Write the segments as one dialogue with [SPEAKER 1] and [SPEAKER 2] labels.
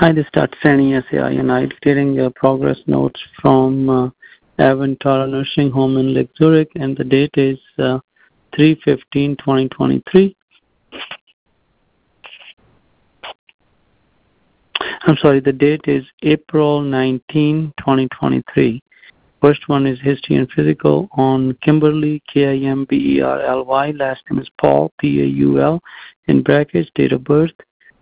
[SPEAKER 1] Hi, this is Dr. Sani SAI, and I'm getting progress notes from Aventara Nursing Home in Lake Zurich, and the date is 3/15/2023. I'm sorry, the date is April 19, 2023. First one is history and physical on Kimberly, Kimberly. Last name is Paul, Paul, in brackets, date of birth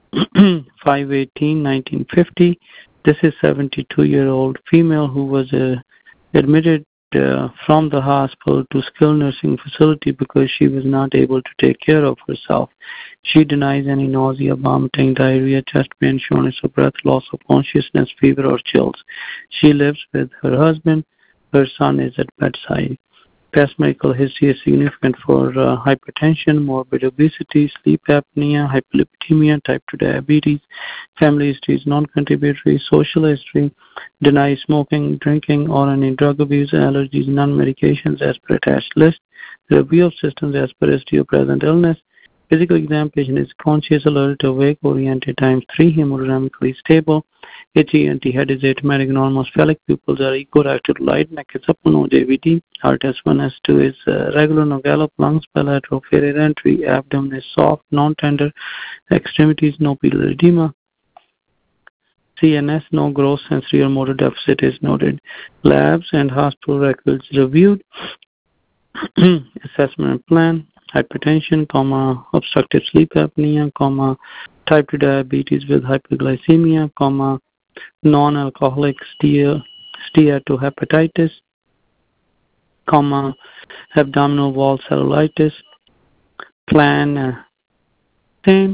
[SPEAKER 1] 5/18/1950. This is 72-year-old female who was admitted from the hospital to skilled nursing facility because she was not able to take care of herself. She denies any nausea, vomiting, diarrhea, chest pain, shortness of breath, loss of consciousness, fever, or chills. She lives with her husband. Her son is at bedside. Past medical history is significant for hypertension, morbid obesity, sleep apnea, hyperlipidemia, type 2 diabetes. Family history is non-contributory. Social history, denies smoking, drinking, or any drug abuse, allergies, non-medications as per attached list. Review of systems as per history of present illness. Physical examination is conscious, alert, awake, oriented, times 3, hemodynamically stable. HENT head is automatic, normal, phallic pupils are equal-active, light, neck is upper, no JVD. Heart S1, S2 is regular, no gallop, lungs bilateral, failure entry, abdomen is soft, non-tender, extremities, no pupillary edema. CNS, no gross sensory or motor deficit is noted. Labs and hospital records reviewed. Assessment plan. Hypertension, obstructive sleep apnea, type 2 diabetes with hyperglycemia, non-alcoholic steatohepatitis, abdominal wall cellulitis. Plan same.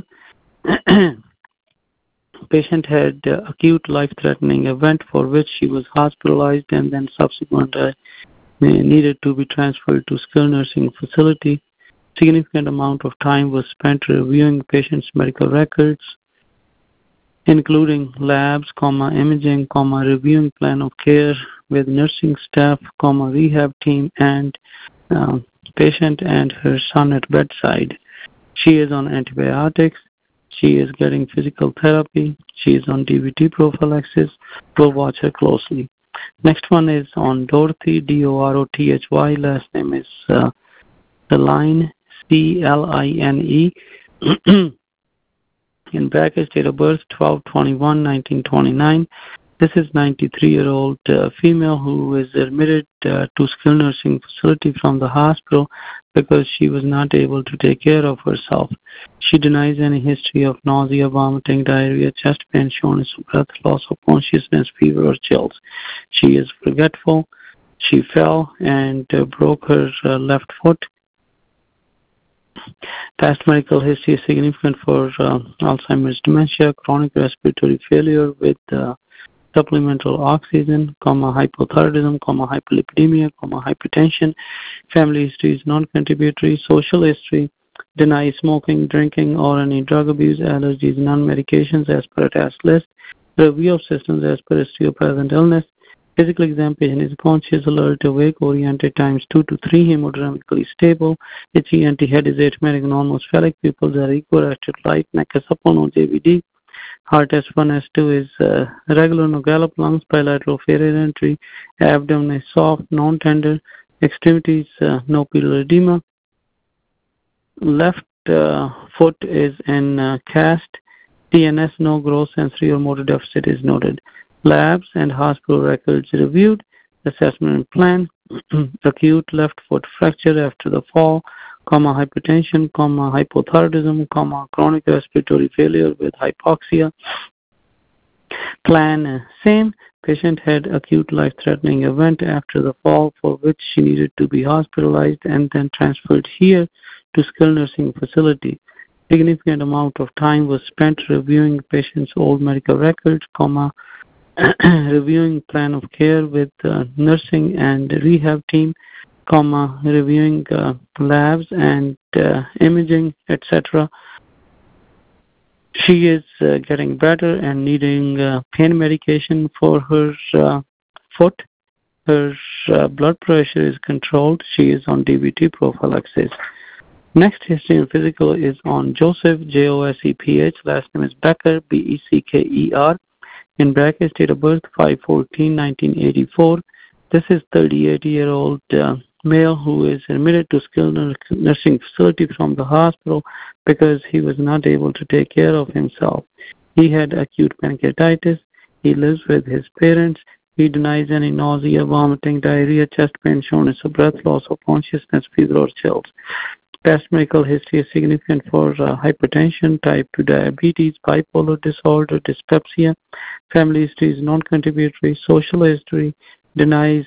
[SPEAKER 1] Patient had acute life-threatening event for which she was hospitalized and then subsequently needed to be transferred to skilled nursing facility. Significant amount of time was spent reviewing patient's medical records, including labs, imaging, reviewing plan of care with nursing staff, rehab team, and patient and her son at bedside. She is on antibiotics. She is getting physical therapy. She is on DVT prophylaxis. We'll watch her closely. Next one is on Dorothy, Dorothy. Last name is Celine, Cline. In brackets, date of birth 12/21/1929. This is 93-year-old female who is admitted to skilled nursing facility from the hospital because she was not able to take care of herself. She denies any history of nausea, vomiting, diarrhea, chest pain, shortness of breath, loss of consciousness, fever, or chills. She is forgetful. She fell and broke her left foot. Past medical history is significant for Alzheimer's dementia, chronic respiratory failure with supplemental oxygen, hypothyroidism, hyperlipidemia, hypertension. Family history is non-contributory. Social history, deny smoking, drinking, or any drug abuse, allergies, non-medications as per attached list. Review of systems as per history of present illness. Physical examination is conscious, alert, awake, oriented, times 2 to 3, hemodynamically stable. HENT head is automatic, normal, phallic pupils are equal, active, light, neck is upper, no JVD. Heart S1, S2 is regular, no gallop, lungs bilateral, failure entry, abdomen is soft, non-tender, extremities, no pupillary edema. Left foot is in cast. CNS, no gross sensory or motor deficit is noted. Labs and hospital records reviewed. Assessment plan. Acute left foot fracture after the fall, hypertension, hypothyroidism, chronic respiratory failure with hypoxia. Plan same. Patient had acute life-threatening event after the fall for which she needed to be hospitalized and then transferred here to skilled nursing facility. Significant amount of time was spent reviewing patient's old medical records, reviewing plan of care with nursing and rehab team, reviewing labs and imaging, etc. She is getting better and needing pain medication for her foot. Her blood pressure is controlled. She is on DVT prophylaxis. Next history and physical is on Joseph, Joseph. Last name is Becker, Becker. In brackets, date of birth 5/14/1984. This is 38-year-old male who is admitted to skilled nursing facility from the hospital because he was not able to take care of himself. He had acute pancreatitis. He lives with his parents. He denies any nausea, vomiting, diarrhea, chest pain, shortness of breath, loss of consciousness, fever, or chills. Past medical history is significant for hypertension, type 2 diabetes, bipolar disorder, dyspepsia. Family history is non-contributory. Social history denies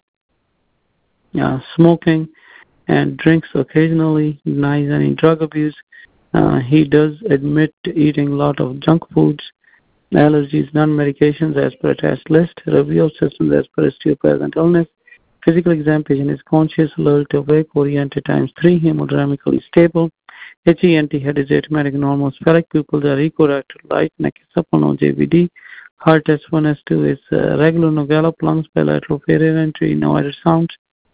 [SPEAKER 1] smoking and drinks occasionally, denies any drug abuse. He does admit to eating a lot of junk foods. Allergies, non-medications as per test list. Review of systems as per history of present illness. Physical examination is conscious, alert, awake, oriented ×3, hemodynamically stable. HENT head is asymptomatic, normal, spheric pupils are equilateral, light, neck is supple, no JVD. Heart S1, S2 is regular, no gallop, lungs bilateral, failure entry, no other sounds.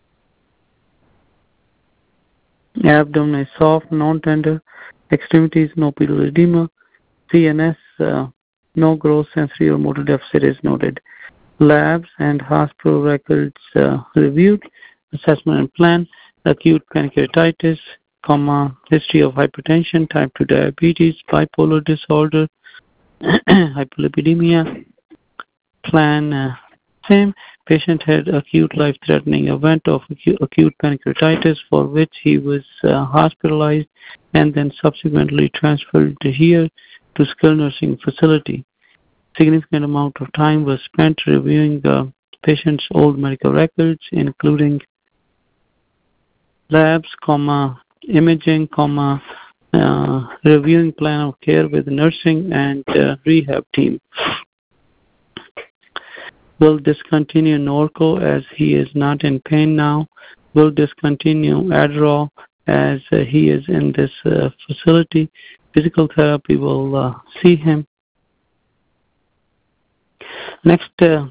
[SPEAKER 1] Abdomen is soft, non-tender. Extremities, no pedal edema. CNS, no gross sensory or motor deficit is noted. Labs and hospital records reviewed. Assessment and plan. Acute pancreatitis, history of hypertension, type 2 diabetes, bipolar disorder, hyperlipidemia. Plan same. Patient had acute life-threatening event of acute pancreatitis for which he was hospitalized and then subsequently transferred here to skilled nursing facility. Significant amount of time was spent reviewing the patient's old medical records, including labs, imaging, reviewing plan of care with nursing and rehab team. Will discontinue Norco as he is not in pain now. Will discontinue Adderall as he is in this facility. Physical therapy will see him. Next,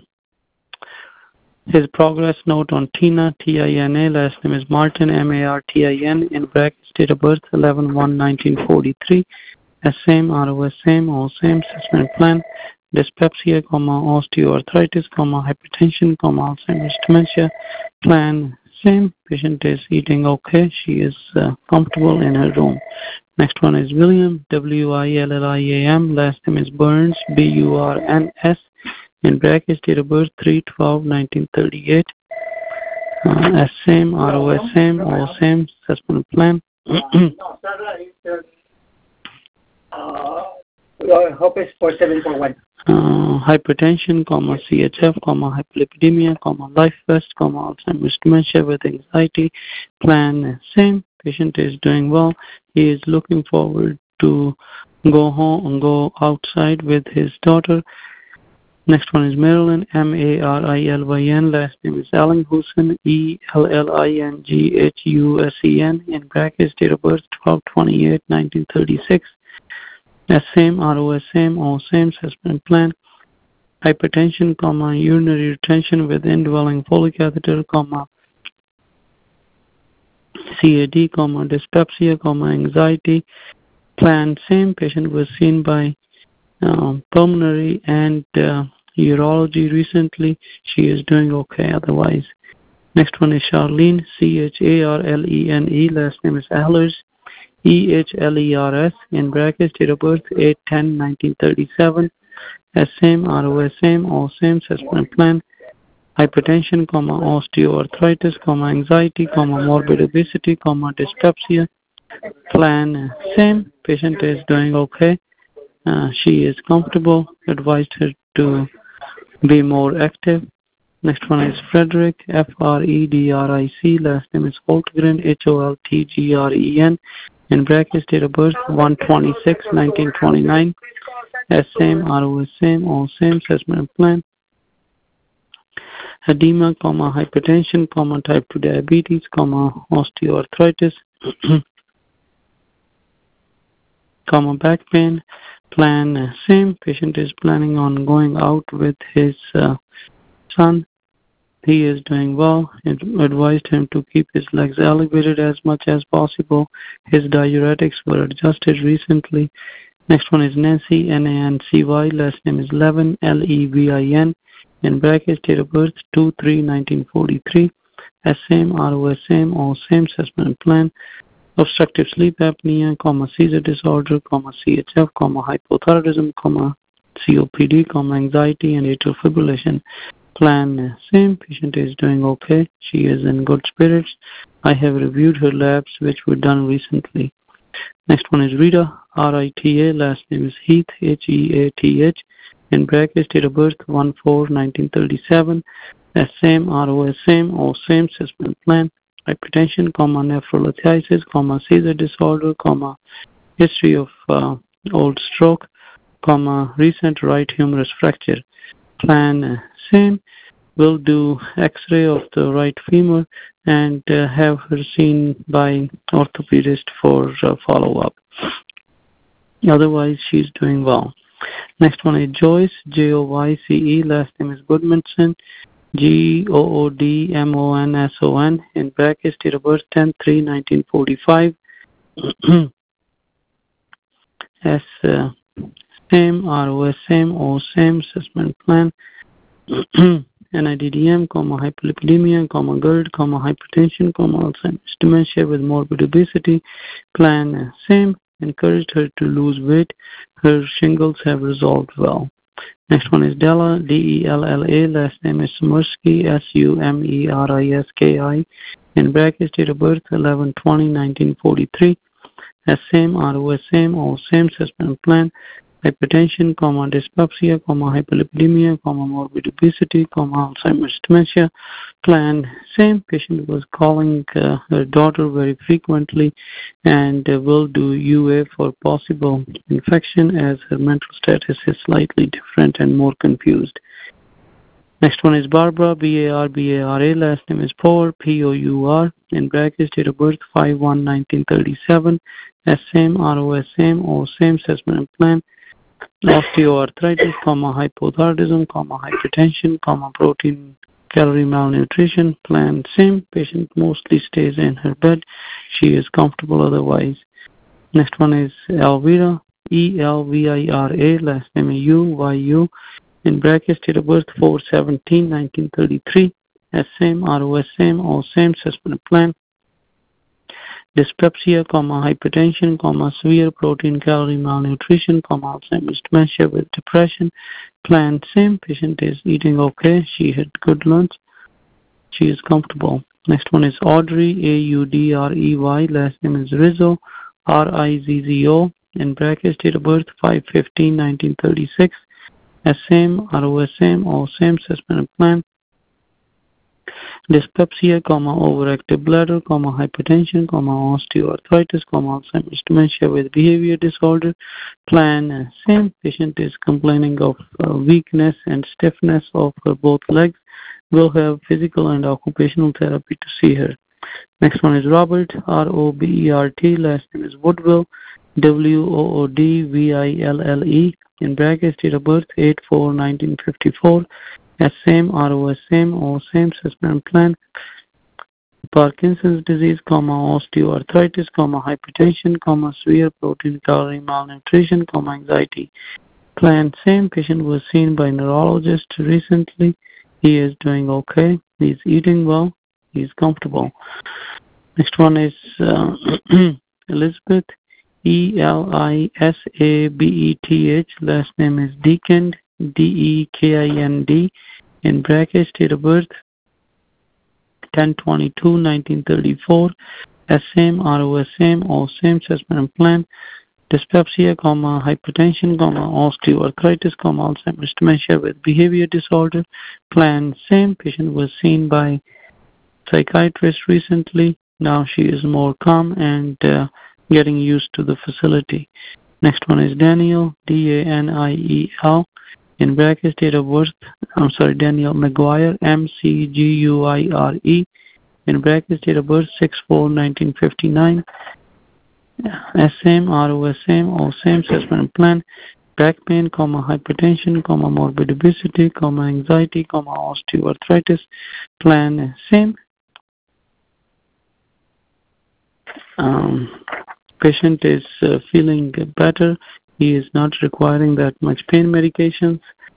[SPEAKER 1] his progress note on Tina, T-I-N-A, last name is Martin, M-A-R-T-I-N, in brackets, date of birth 11/1/1943, same, ROS same, all same, assessment plan, dyspepsia, osteoarthritis, hypertension, Alzheimer's dementia, plan same, patient is eating okay, she is comfortable in her room. Next one is William, W-I-L-L-I-A-M, last name is Burns, B-U-R-N-S, in brackets, date of birth 3/12/1938. Same, ROS same, all same, assessment plan.
[SPEAKER 2] Hope is 4741.
[SPEAKER 1] Hypertension, CHF, hyperlipidemia, life vest, Alzheimer's dementia with anxiety. Plan same. Patient is doing well. He is looking forward to go home and go outside with his daughter. Next one is Marilyn, M-A-R-I-L-Y-N. Last name is Allinghausen, E-L-L-I-N-G-H-U-S-E-N. In brackets, date of birth 12/28/1936. Same, ROS same, all same, assessment plan. Hypertension, urinary retention with indwelling Foley catheter, CAD, dyspepsia, anxiety. Plan same. Patient was seen by pulmonary and urology recently. She is doing okay otherwise. Next one is Charlene, C-H-A-R-L-E-N-E. Last name is Ahlers, E-H-L-E-R-S. In brackets, date of birth 8/10/1937. Same, ROS same, all same, assessment plan. Hypertension, osteoarthritis, anxiety, morbid obesity, dyspepsia. Plan same. Patient is doing okay. She is comfortable. Advised her to be more active. Next one is Frederick, F-R-E-D-R-I-C. Last name is Holtgren, H-O-L-T-G-R-E-N. In brackets, date of birth 1/26/1929. Same, ROS same, all same, assessment plan. Edema, hypertension, type 2 diabetes, osteoarthritis, back pain. Plan same. Patient is planning on going out with his son. He is doing well. Advised him to keep his legs elevated as much as possible. His diuretics were adjusted recently. Next one is Nancy, Nancy, last name is Levin, Levin, in brackets, date of birth 2/3/1943, SM, ROSM, or same assessment plan, obstructive sleep apnea, seizure disorder, CHF, hypothyroidism, COPD, anxiety, and atrial fibrillation. Plan same. Patient is doing okay. She is in good spirits. I have reviewed her labs, which were done recently. Next one is Rita, Rita, last name is Heath, Heath, in brackets, date of birth 1/4/1937, SM, ROSM, or same assessment plan, hypertension, nephrolithiasis, seizure disorder, history of old stroke, recent right humerus fracture. Plan same. We'll do X-ray of the right femur and have her seen by orthopedist for follow-up. Otherwise, she's doing well. Next one is Joyce, Joyce, last name is Goodmanson, Goodmonson, in brackets, date of birth 10/3/1945. S same, ROSM, or same assessment plan. NIDDM, hyperlipidemia, GERD, hypertension, Alzheimer's dementia with morbid obesity. Plan same. Encouraged her to lose weight. Her shingles have resolved well. Next one is Della, Della, last name is Sumersky, Sumeriski, in brackets, date of birth 11/20/1943. SM, ROSM, or same assessment plan. Hypertension, dyspepsia, hyperlipidemia, morbid obesity, Alzheimer's dementia. Plan same. Patient was calling her daughter very frequently and will do UA for possible infection as her mental status is slightly different and more confused. Next one is Barbara, Barbara, last name is Pour, Pour, in brackets, date of birth 5/1/1937, SM, ROSM, or same assessment plan. Osteoarthritis, hypothyroidism, hypertension, protein calorie malnutrition. Plan same. Patient mostly stays in her bed. She is comfortable otherwise. Next one is Elvira, Elvira, last name is Yu, in brackets, date of birth 4/17/1933. SM, ROSM, or same assessment plan. Dyspepsia, hypertension, severe protein calorie malnutrition, Alzheimer's dementia with depression. Plan same. Patient is eating okay. She had good lunch. She is comfortable. Next one is Audrey, Audrey, last name is Rizzo, Rizzo, in brackets, date of birth 5/15/1936. SM, ROSM, or same assessment plan. Dyspepsia, overactive bladder, hypertension, osteoarthritis, Alzheimer's dementia with behavior disorder. Plan same. Patient is complaining of weakness and stiffness of both legs. Will have physical and occupational therapy to see her. Next one is Robert, Robert, last name is Woodville, Woodville, in brackets, date of birth 8/4/1954. SM, ROSM, or same assessment plan. Parkinson's disease, osteoarthritis, hypertension, severe protein calorie malnutrition, anxiety. Plan same. Patient was seen by neurologist recently. He is doing okay. He's eating well. He's comfortable. Next one is Elizabeth, Elisabeth, last name is Deakind, Dekind, in brackets, date of birth 10/22/1934. SM, ROSM, or same assessment plan. Dyspepsia, hypertension, osteoarthritis, Alzheimer's dementia with behavior disorder. Plan same. Patient was seen by psychiatrist recently. Now she is more calm and getting used to the facility. Next one is Daniel, Daniel, in brackets, date of birth, Daniel McGuire, Mcguire, in brackets, date of birth 6/4/1959. SM, ROSM, or same assessment plan. Back pain, hypertension, morbid obesity, anxiety, osteoarthritis. Plan same. Patient is feeling better. He is not requiring that much pain medications.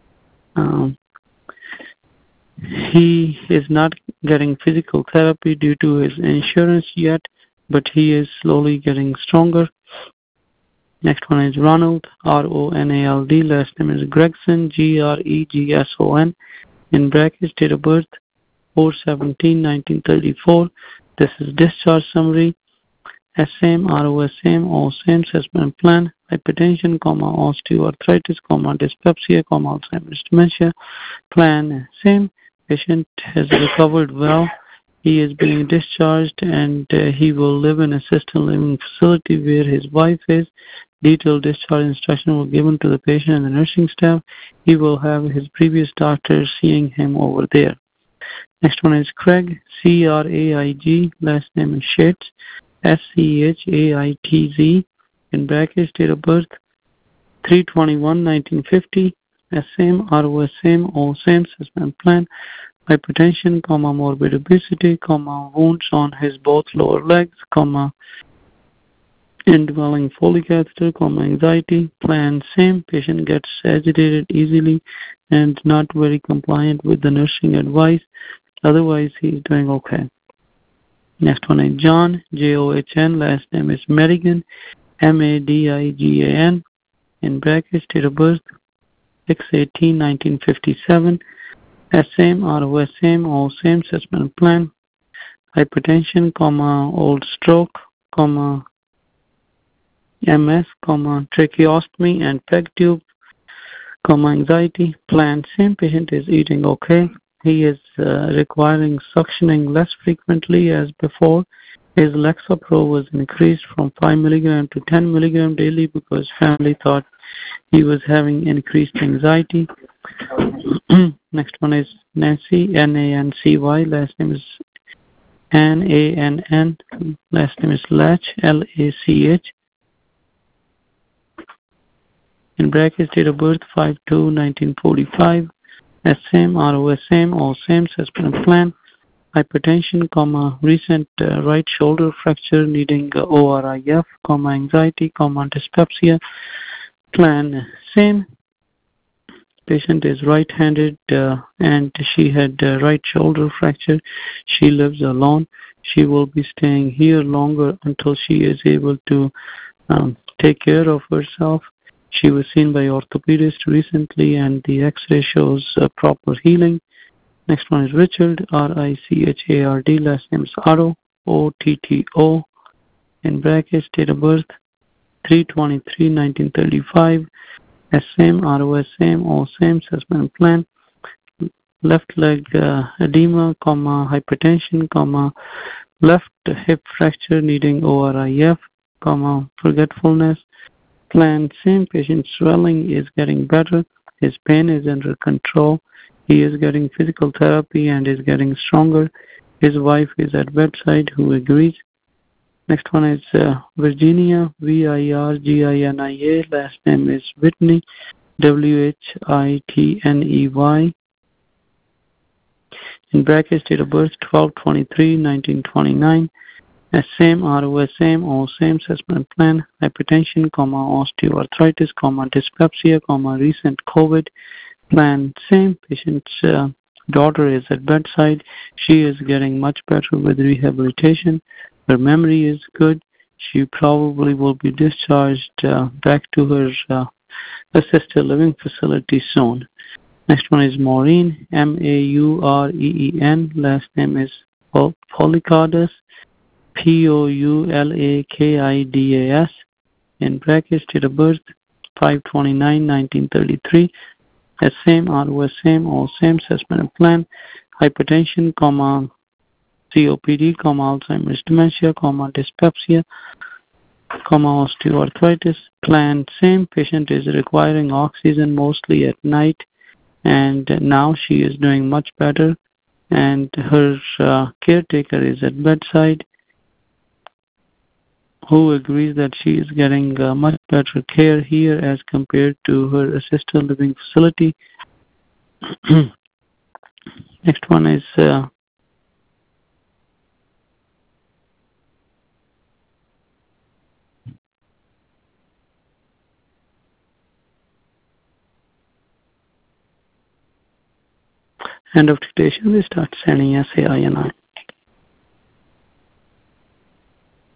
[SPEAKER 1] He is not getting physical therapy due to his insurance yet, but he is slowly getting stronger. Next one is Ronald, R-O-N-A-L-D. Last name is Gregson, G-R-E-G-S-O-N. In brackets, date of birth, 4/17/1934. This is discharge summary. SAM, ROSAM, all same assessment plan. Hypertension, osteoarthritis, dyspepsia, Alzheimer's dementia. Plan same. Patient has recovered well. He is being discharged and he will live in assisted living facility where his wife is. Detailed discharge instructions were given to the patient and the nursing staff. He will have his previous doctor seeing him over there. Next one is Craig, C-R-A-I-G. Last name is Shaitz, S-C-H-A-I-T-Z. In brackets, date of birth, 3/21/1950. SAM, ROSAM, all same assessment plan. Hypertension, morbid obesity, wounds on his both lower legs, indwelling Foley catheter, anxiety, plan same. Patient gets agitated easily and not very compliant with the nursing advice. Otherwise, he is doing okay. Next one is John, J-O-H-N. Last name is Madigan, M-A-D-I-G-A-N. In brackets, date of birth, 6/18/1957. SAM, ROSAM, all same assessment plan. Hypertension, old stroke, MS, tracheostomy and PEG tube, anxiety, plan same. Patient is eating okay. He is requiring suctioning less frequently as before. His Lexapro was increased from 5 mg to 10 mg daily because family thought he was having increased anxiety. Next one is Nancy, N-A-N-C-Y. Last name is N-A-N-N. Last name is Lach, L-A-C-H. In brackets, date of birth, 5/2/1945. SAM, ROSAM, all same assessment plan. Hypertension, recent right shoulder fracture needing ORIF, anxiety, dyspepsia. Plan same. Patient is right-handed and she had right shoulder fracture. She lives alone. She will be staying here longer until she is able to take care of herself. She was seen by orthopedist recently and the x-ray shows proper healing. Next one is Richard, R-I-C-H-A-R-D. Last name is Otto, O-T-T-O. In brackets, date of birth, 3/23/1935. SAM, ROSAM, all same assessment plan. Left leg edema, hypertension, left hip fracture needing ORIF, forgetfulness. Plan same. Patient swelling is getting better. His pain is under control. He is getting physical therapy and is getting stronger. His wife is at bedside who agrees. Next one is Virginia, V-I-R-G-I-N-I-A. Last name is Whitney, W-H-I-T-N-E-Y. In brackets, date of birth, 12/23/1929. SAM, ROSAM, all same assessment plan. Hypertension, osteoarthritis, dyspepsia, recent COVID. Plan same. Patient's daughter is at bedside. She is getting much better with rehabilitation. Her memory is good. She probably will be discharged back to her assisted living facility soon. Next one is Maureen, M-A-U-R-E-E-N. Last name is Poulikidas, P-O-U-L-A-K-I-D-A-S. In brackets, date of birth, 5/29/1933. SAM, ROSAM, all same assessment plan. Hypertension, COPD, Alzheimer's dementia, dyspepsia, osteoarthritis. Plan same. Patient is requiring oxygen mostly at night, and now she is doing much better. And her caretaker is at bedside, who agrees that she is getting much better care here as compared to her assisted living facility. Next one is End of dictation. We start sending SAINI.